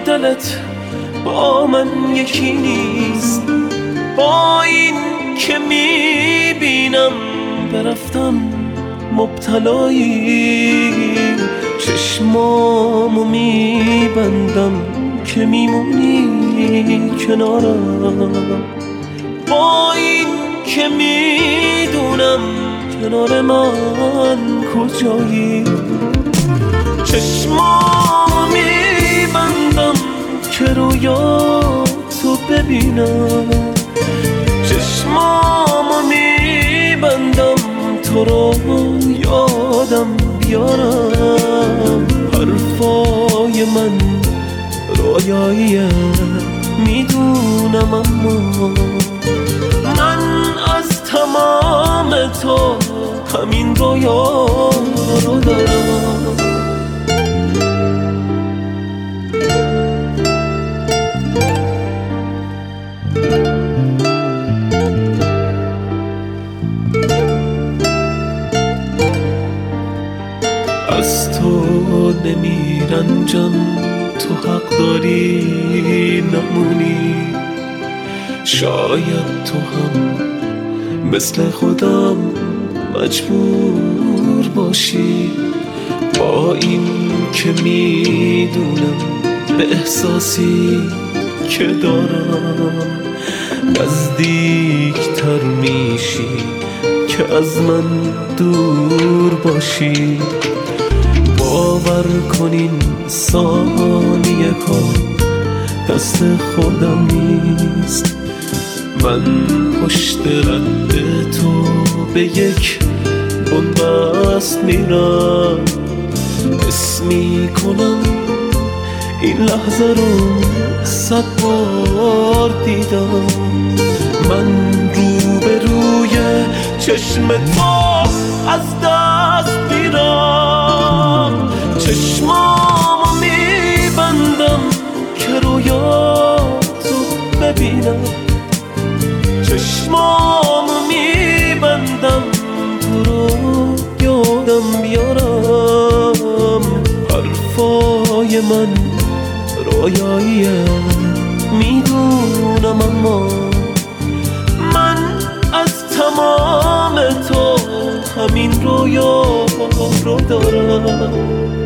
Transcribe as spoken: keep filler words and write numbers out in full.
دلت با من یکی نیست، با این که میبینم برفتم مبتلایی. چشمامو میبندم که میمونی کنارم، با این که میدونم کنار من کجایی. چشمامو میبندم که رویاتو ببینم، چشمامو میبندم تو رو یادم بیارم. حرفای من رویاییه میدونم، اما من از تمام تو همین رویا رو دارم. از تو نمیرنجم، تو حق داری نمونی. شاید تو هم مثل خودم مجبور باشی، با این که میدونم به احساسی که دارم نزدیکتر میشی که از من دور باشی. باور کنین ثانیه ها دست خودم نیست، من پشت رد تو به یک بنبست میرم. حس میکنم این لحظه رو صد بار دیدم، من رو به روی چشم تو از دست میرم. چشمامو میبندم که رویاتو ببینم، چشمامو میبندم تو رو یادم بیارم. حرفای من رویاییه میدونم، اما من از تمام تو همین رویا رو دارم.